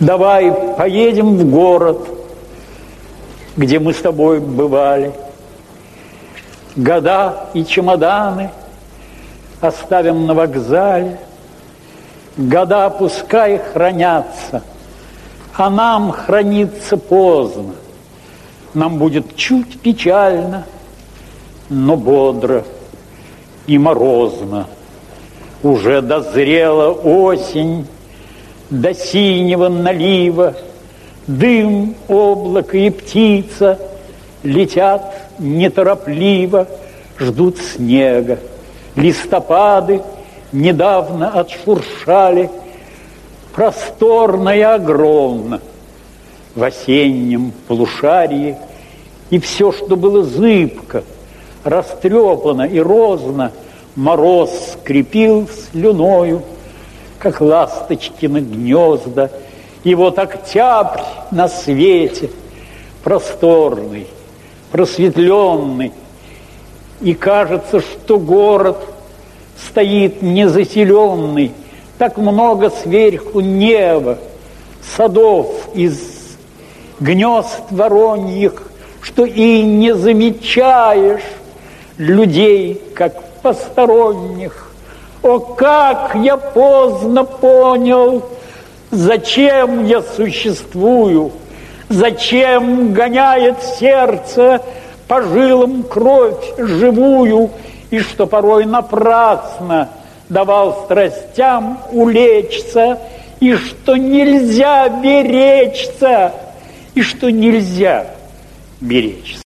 Давай поедем в город, где мы с тобой бывали. Года и чемоданы оставим на вокзале. Года пускай хранятся, а нам храниться поздно. Нам будет чуть печально, но бодро и морозно. Уже дозрела осень, до синего налива. Дым, облако и птица летят неторопливо, ждут снега. Листопады недавно отшуршали, просторно и огромно в осеннем полушарии. И все, что было зыбко, растрепано и розно, мороз скрепил слюною, как ласточкины гнезда. И вот октябрь на свете, просторный, просветленный, и кажется, что город стоит незаселенный, так много сверху неба, садов из гнезд вороньих, что и не замечаешь людей, как посторонних. О, как я поздно понял, зачем я существую, зачем гоняет сердце по жилам кровь живую, и что порой напрасно давал страстям улечься, и что нельзя беречься, и что нельзя беречься.